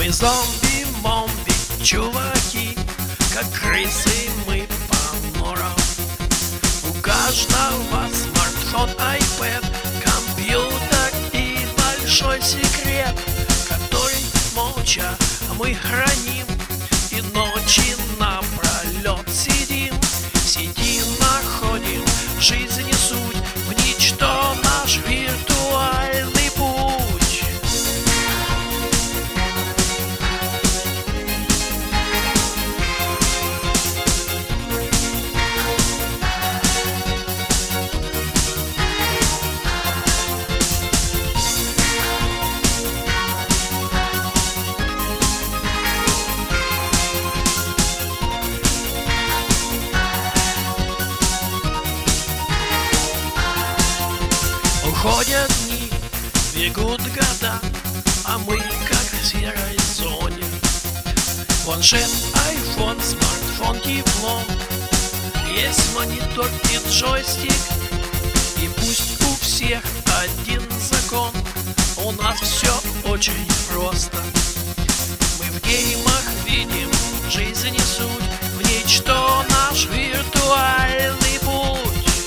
Мы зомби-момби, чуваки, как крысы мы по норам. У каждого смартфон, iPad, компьютер и большой секрет, который молча мы храним и ночи напролет сидим. В сети находим жизни суть, в ничто наш виртуальный путь. Уходят дни, бегут года, а мы как в серой зоне. Планшет, айфон, смартфон, диплом, есть монитор и джойстик. И пусть у всех один закон, у нас все очень просто. Мы в геймах видим жизнь и суть, в ничто наш виртуальный путь.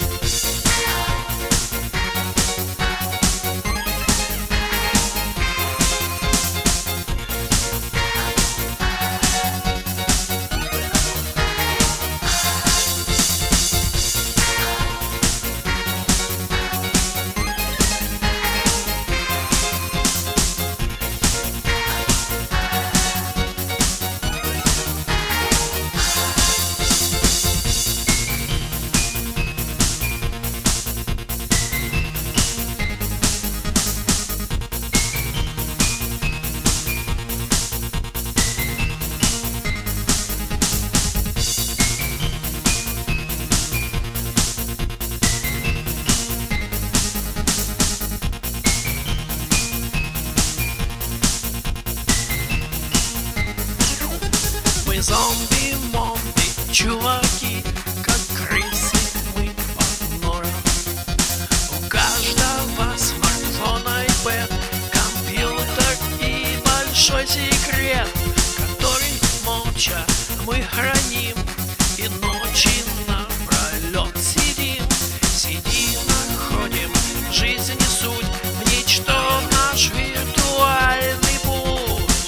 Мы зомби-момби, чуваки, как крысы мы по норам. У каждого смартфон, iPad, компьютер и большой секрет, который молча мы храним и ночи напролет сидим. В сети находим жизнь и суть, в ничто наш виртуальный путь.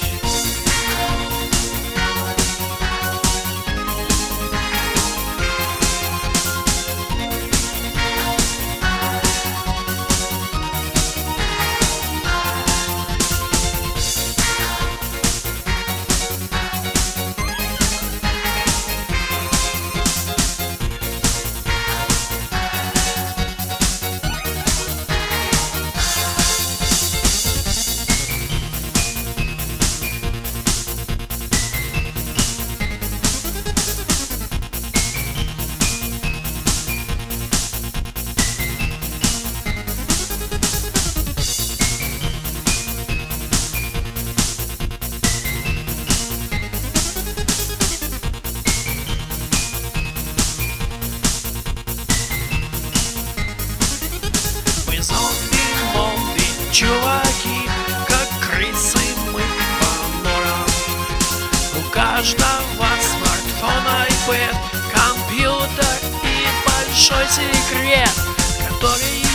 Зомби-момби, чуваки, как крысы мы по норам. У каждого смартфон, iPad, компьютер и большой секрет, который